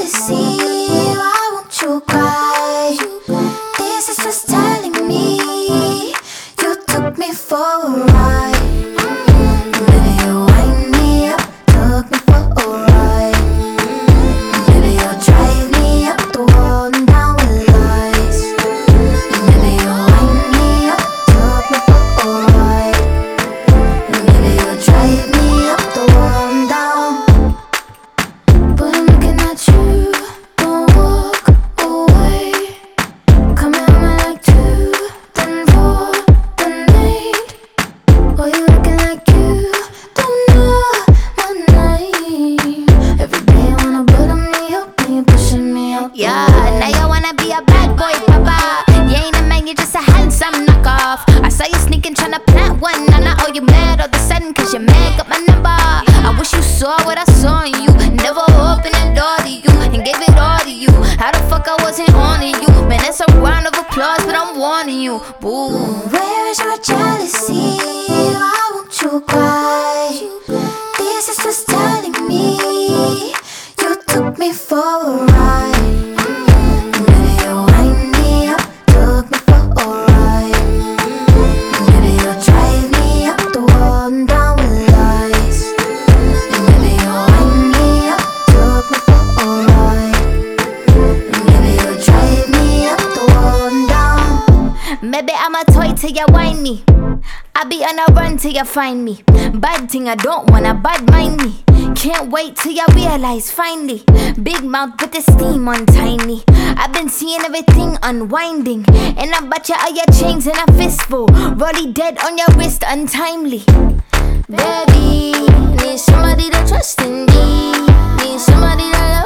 jealousy? Why won't you cry? This is just telling me you took me for a ride. Baby, you wind me up, took me for a ride. Baby, you drive me up the wall and down with lies. Baby, you wind me up, took me for a ride. Baby, you drive me up the wall and down. But I'm looking at you, don't walk away. Come at me like 2, then 4, then 8. Why you looking like you don't know my name? Every day you wanna butter me up and you pushing me up. Yeah, now you wanna be a bad boy, papa. You ain't a man, you just a handsome knockoff. I saw you sneaking, tryna plant one. And I owe you mad all of a sudden, cause your man got my number. I wish you saw what I saw in you. Never opened the door to you and gave it all to you. How the fuck I wasn't on to you? Man, that's a round of applause, but I'm warning you. Boo. Where is your jealousy? Why won't you cry? This is just telling me you took me for a ride. Baby, you wind me up, took me for a ride. Baby, you drive me up the wall and down with lies. Baby, you wind me up, took me for a ride. Baby, you drive me up the wall and down. Maybe I'm a toy till you whine me. I be on a run till you find me. Bad thing, I don't wanna bad mind me. Can't wait till you realize finally. Big mouth with the steam on tiny. I've been seeing everything unwinding. And I bought you all your chains in a fistful. Rolly dead on your wrist untimely. Baby, need somebody to trust in me. Need somebody to love